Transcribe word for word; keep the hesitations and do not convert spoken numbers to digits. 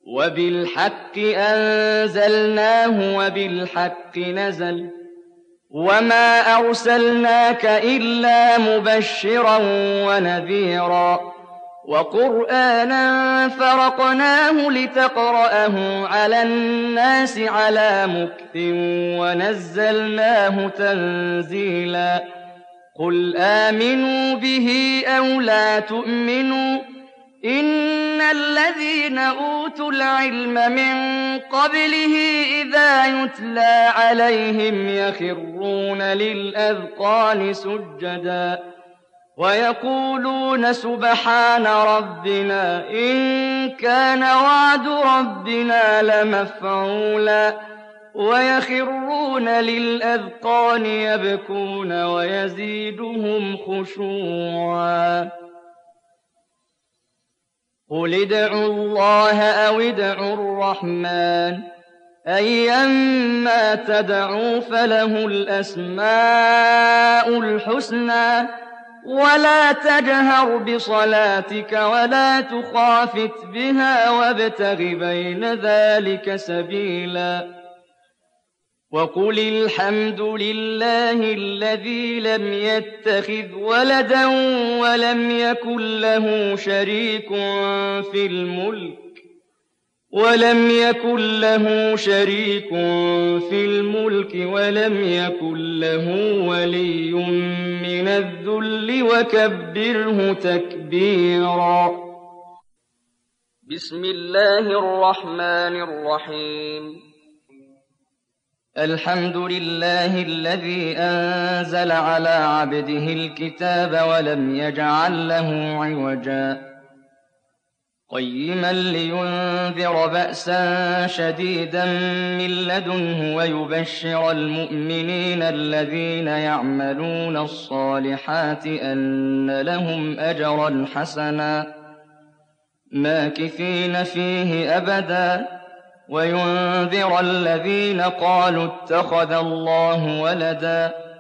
وَبِالْحَقِّ أَنزَلْنَاهُ وَبِالْحَقِّ نَزَلَ وَمَا أَرْسَلْنَاكَ إِلَّا مُبَشِّرًا وَنَذِيرًا وَقُرْآنًا فَرَقْنَاهُ لِتَقْرَأَهُ عَلَى النَّاسِ عَلَىٰ مُكْثٍ وَنَزَّلْنَاهُ تَنزِيلًا قُلْ آمِنُوا بِهِ أَوْ لَا تُؤْمِنُوا إِنَّ الَّذِينَ أُوتُوا الْعِلْمَ مِن قَبْلِهِ إِذَا يُتْلَىٰ عَلَيْهِمْ يَخِرُّونَ لِلْأَذْقَانِ سُجَّدًا وَيَقُولُونَ سُبْحَانَ رَبِّنَا إِن كَانَ وَعْدُ رَبِّنَا لَمَفْعُولًا وَيَخِرُّونَ لِلْأَذْقَانِ يَبْكُونَ وَيَزِيدُهُمْ خُشُوعًا قُلِ ادْعُوا اللَّهَ أَوِ ادْعُوا الرَّحْمَٰنَ أَيًّا مَّا تَدْعُوا فَلَهُ الْأَسْمَاءُ الْحُسْنَىٰ وَلَا تَجْهَرْ بِصَلَاتِكَ وَلَا تُخَافِتْ بِهَا وَابْتَغِ بَيْنَ ذَٰلِكَ سَبِيلًا وَقُلِ الْحَمْدُ لِلَّهِ الَّذِي لَمْ يَتَّخِذْ وَلَدًا وَلَمْ يَكُن لَّهُ شَرِيكٌ فِي الْمُلْكِ وَلَمْ يَكُن لَّهُ شَرِيكٌ فِي الْمُلْكِ وَلَمْ يَكُن لَّهُ وَلِيٌّ مِّنَ الذُّلِّ وَكَبِّرْهُ تَكْبِيرًا. بسم الله الرحمن الرحيم. الحمد لله الذي أنزل على عبده الكتاب ولم يجعل له عوجا قيما لينذر بأسا شديدا من لدنه ويبشر المؤمنين الذين يعملون الصالحات أن لهم أجرا حسنا ماكثين فيه أبدا وينذر الذين قالوا اتخذ الله ولدا